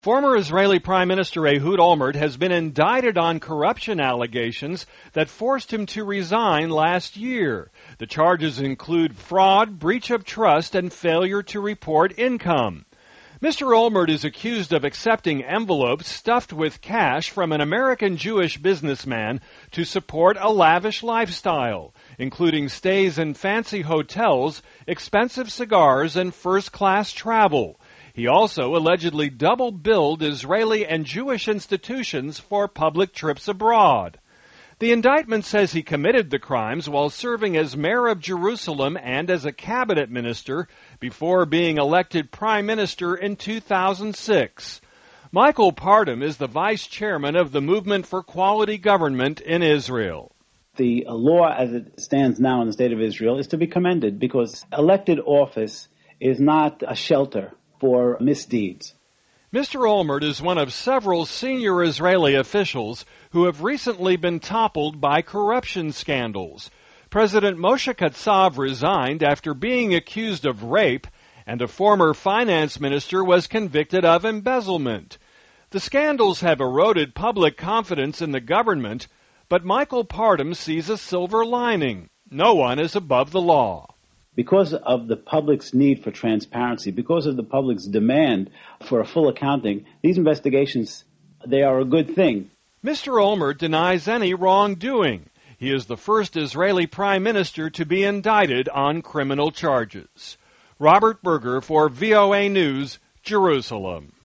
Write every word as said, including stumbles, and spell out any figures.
Former Israeli Prime Minister Ehud Olmert has been indicted on corruption allegations that forced him to resign last year. The charges include fraud, breach of trust, and failure to report income. Mister Olmert is accused of accepting envelopes stuffed with cash from an American Jewish businessman to support a lavish lifestyle, including stays in fancy hotels, expensive cigars, and first-class travel. He also allegedly double-billed Israeli and Jewish institutions for public trips abroad. The indictment says he committed the crimes while serving as mayor of Jerusalem and as a cabinet minister before being elected prime minister in two thousand six. Michael Parham is the vice chairman of the Movement for Quality Government in Israel. The law as it stands now in the state of Israel is to be commended because elected office is not a shelter for misdeeds. Mister Olmert is one of several senior Israeli officials who have recently been toppled by corruption scandals. President Moshe Katsav resigned after being accused of rape, and a former finance minister was convicted of embezzlement. The scandals have eroded public confidence in the government, but Michael Parham sees a silver lining. No one is above the law. Because of the public's need for transparency, because of the public's demand for a full accounting, these investigations, they are a good thing. Mister Olmert denies any wrongdoing. He is the first Israeli prime minister to be indicted on criminal charges. Robert Berger for V O A News, Jerusalem.